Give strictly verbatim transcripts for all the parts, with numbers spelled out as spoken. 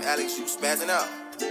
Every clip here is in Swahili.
Alex, you spazzing out.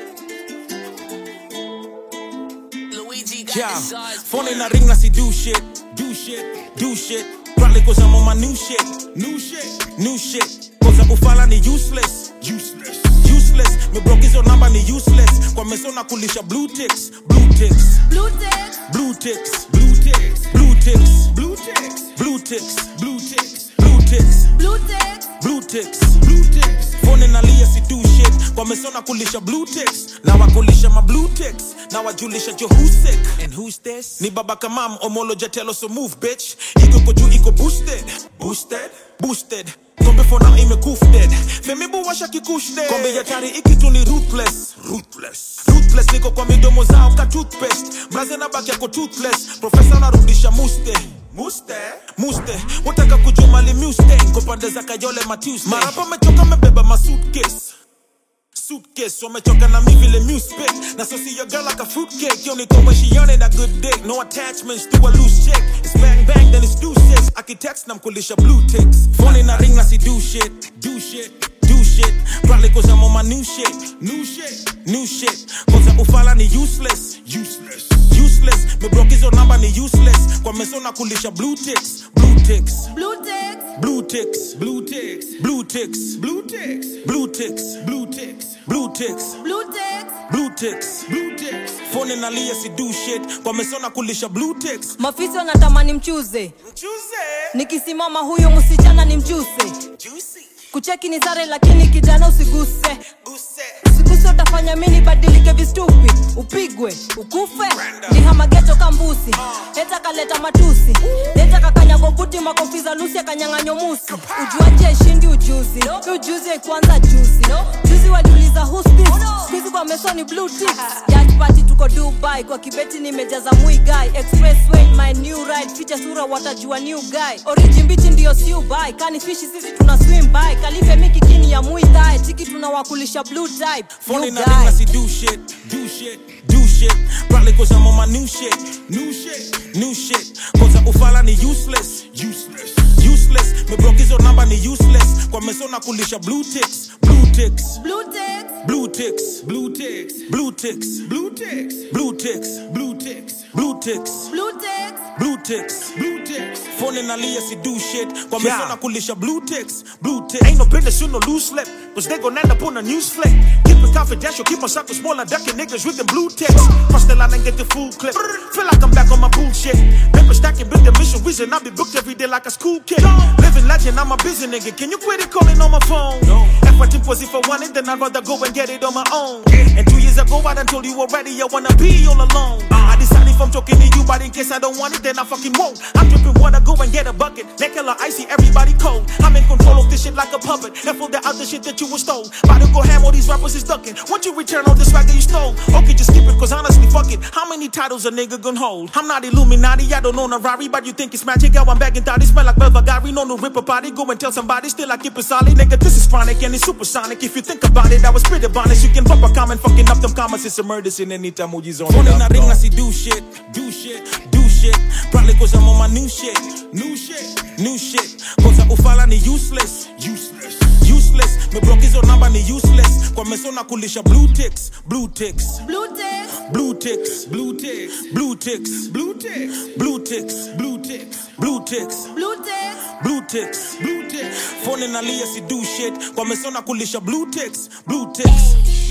Luigi got Yeah, the size. phone in the ring, I see do shit, do shit, do shit. Probably cause I'm on my new shit, new shit, new shit. Cause I'm ufala ni useless, useless, useless. Me broke hizo number ni useless. Kwa mesona kulisha blue ticks, blue ticks, Blue ticks, blue ticks, blue ticks, blue ticks, blue ticks, blue ticks, blue ticks, blue ticks, blue ticks, blue ticks, blue ticks. Phone in alia si do shit. Kwa mesona kulisha blue ticks. Now I kulisha my blue ticks. Now I julisha jo who's sick. And who's this? Ni baba kamam omolo jatelo so move bitch. Iko koju iko boosted. Boosted? Boosted. Kombe for now ime koofted. Femi bu washa kikushde. Kombe yatari iki tu ni ruthless. Ruthless. Ruthless niko kwa midomo zao ka toothpaste. Mraze na baki yako toothless. Professor narudisha muste. Muste? Muste. Wataka kujumali Mustang. Kopande za kayole ma Tuesday. Marapa mechoka mebeba ma suitcase. Suitcase, so me choka na mi vile music. Now so see your girl like a fruitcake. You only come when she earning that good dick. No attachments to a loose chick. It's bang bang, then it's do six. I can text nam kulisha blue ticks. Phone in a ring, na see do shit, do shit, do shit. Probably cause I'm on my new shit, new shit, new shit. Cause I'm ufala ni useless, useless, useless. Me broke hizo number ni useless. Kwa mesona kulisha blue ticks, blue ticks, blue ticks, blue ticks, blue ticks, blue ticks, blue ticks, blue ticks, blue ticks, blue ticks, blue ticks, blue ticks, blue ticks. Phone in alia si do shit. Kwa mesona kulisha blue ticks. Mafisi wanatamani mchuze. Mchuze. Nikisimama huyo msichana ni mchuse. Juicy. Kucheki ni sare lakini kijana usiguse. Guse. Usiguse utafanya mini badilike vistupi. Upigwe, ukufe. Ni hamageto kambusi. Heta kaleta matusi. Heta kakanya gobuti makofiza lusi ya kanyanganyo musi. Ujuaje shindi ujuzi. Ujuzi ya kwanza juzi. Juzi wajuliza who's this. Squeeze kwa mesoni blue ticks. Yacht party tuko Dubai. Kwa kibeti nimejaza mui guy. Expressway my new ride. Ficha sura watajua new guy. Origin bichi ndiyo siu buy. Kani fishi sisi tuna swim by. Kalife miki kini ya mui thai. Tiki tunawakulisha blue type. Phone in a ring, I see do shit, do shit, do shit. Probably cause I'm on my new shit, new shit, new shit. Cause I'm ufala ni useless, useless, useless. Me broke hizo number ni useless. Kwa mesona kulisha blue ticks, blue ticks, Blue ticks, blue ticks, blue ticks, blue ticks, blue ticks, blue ticks, blue ticks, blue ticks, blue ticks, blue ticks, blue ticks. Phone in alia si do shit. Kwa mesona kulisha blue ticks, blue ticks. Ain't no business you no loose slip, cause they gon' end up on a news flick. Keep it confidential, keep my circle smaller, ducking niggas with them blue ticks. Cross the line and get the full clip. Feel like I'm back on my bullshit. Paper stacking, build the mission reason. I be booked every day like a school kid. Living legend, I'm a busy nigga. Can you quit it calling on my phone? No. If I think was if I want it, then I'd rather go and get it on my own. And two years ago, I done told you already, I wanna be all alone. I decided if I'm talking to you, but in case I don't want it, then I fucking won't. I'm dripping water, go and get a bucket. Neck hella icy, everybody cold. I'm in control of this shit like a puppet. And for the other shit that you was stole. About to go ham, all these rappers is ducking. Once you return all the swag that you stole, okay, just keep it, cause honestly, fuck it. How many titles a nigga gon' hold? I'm not Illuminati, I don't own a Rari, but you think it's magic. How I'm bagging thought it smell like Belvagari, no no rip party. Go and tell somebody, still I keep it solid. Nigga, this is chronic and it's supersonic. If you think about it, I was pretty honest. You can pop a comment, fucking up them comments. It's a murder scene anytime Moji's on. Phone in a ring, I see do shit, do shit, do shit. Probably cause I'm on my new shit, new shit, new shit. Cause I'm ufala ni useless, useless, useless. Me broke hizo number ni useless. Kwa mesona kulisha blue ticks, blue ticks, blue ticks, blue ticks, blue ticks, blue ticks, blue ticks, blue ticks, blue ticks, blue ticks, blue ticks, blue ticks, blue ticks. Phone in alia si do shit. Kwa mesona kulisha blue ticks, blue ticks.